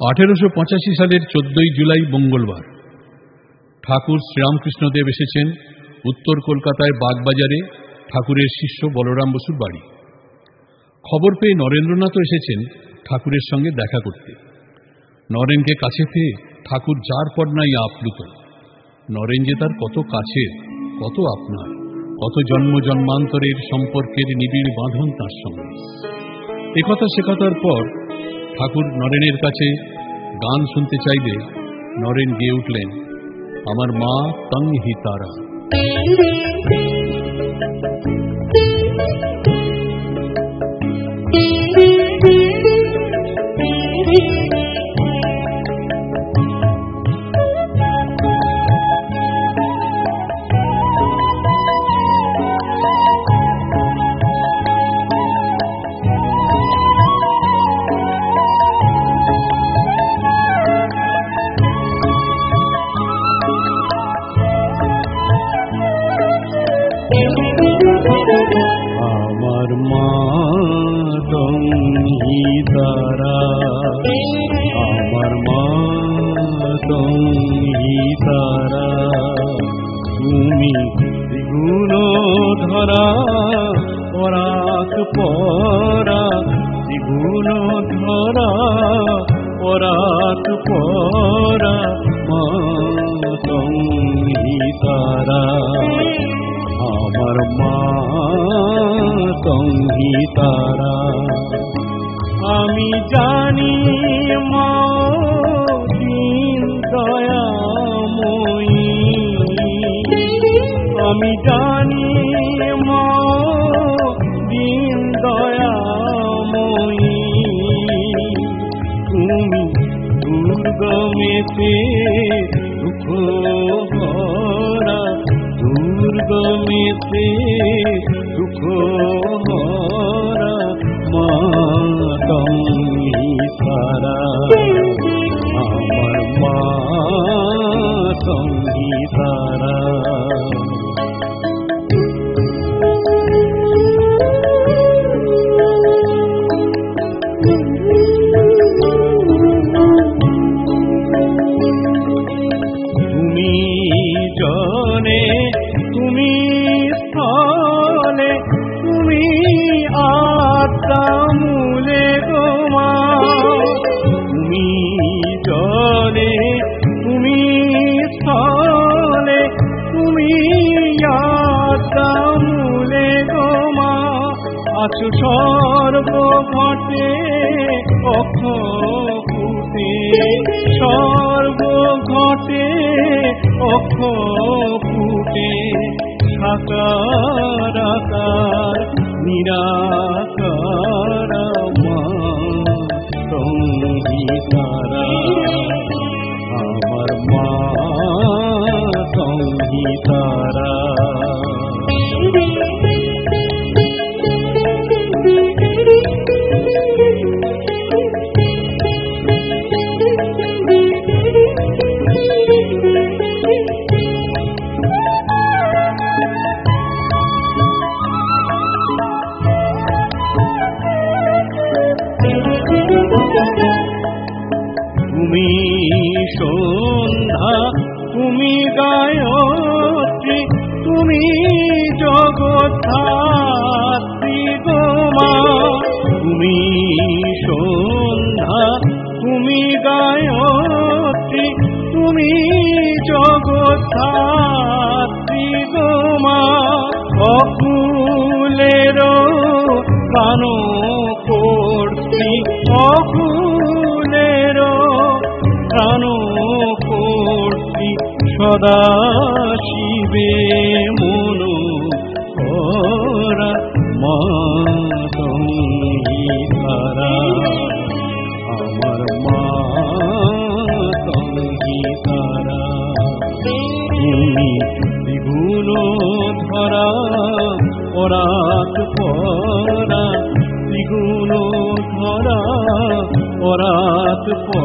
1885 সালের 14 জুলাই মঙ্গলবার ঠাকুর শ্রীরামকৃষ্ণদেব এসেছেন উত্তর কলকাতায় বাগবাজারে ঠাকুরের শিষ্য বলরাম বসুর বাড়ি। খবর পেয়ে নরেন্দ্রনাথও এসেছেন ঠাকুরের সঙ্গে দেখা করতে। নরেনকে কাছে পেয়ে ঠাকুর যার পর নাই আপ্লুত। নরেন যে তার কত কাছের, কত আপনার, কত জন্ম জন্মান্তরের সম্পর্কের নিবিড় বাঁধন তার সঙ্গে। একথা সেকথার পর ঠাকুর নরেনের কাছে গান শুনতে চাইলে নরেন গেয়ে উঠলেন, আমার মা তং হি তারা। আমার মা তুমি তারা, তুমি দ্বিগুণ ধরা পরাক পরা, দ্বিগুণ ধরা পরাক পরা, মা তুমি তারা, আমার মা তুমি তারা। আমি জানি মা দিন দয়াময়ী, আমি জানি মা দিন দয়াময়ী, তুমি দুর্গমেতে দুঃখ হরা, দুর্গমেতে দুঃখ হরা, মা তুমি তারা, আমার মা তুমি তারা। তুমি জনে তুমি স্থলে তুমি আত্মামূলে গোমা, তুমি জলে তুমি স্থলে তুমি আত্মামূলে গোমা, আছো সর্বঘটে অক্ষপুটে, সর্বঘটে অক্ষপুটে, সাকার আকার নিরাকার, মা তুমি তারা, আমার মা তুমি তারা। তুমি সন্ধ্যা তুমি গায়ত্রী তুমি জগদ্ধাত্রী গোমা, তুমি সন্ধ্যা তুমি গায়ত্রী তুমি জগদ্ধাত্রী গোমা, অকুলের গান করছি, অকুলের গান করছি, সদা শিবে মন করা, মা তুমি তারা, আমার মা তুমি তারা। তুমি দ্বিগুণ ধরা পরাক পরা, দ্বিগুণ ধরা পরাক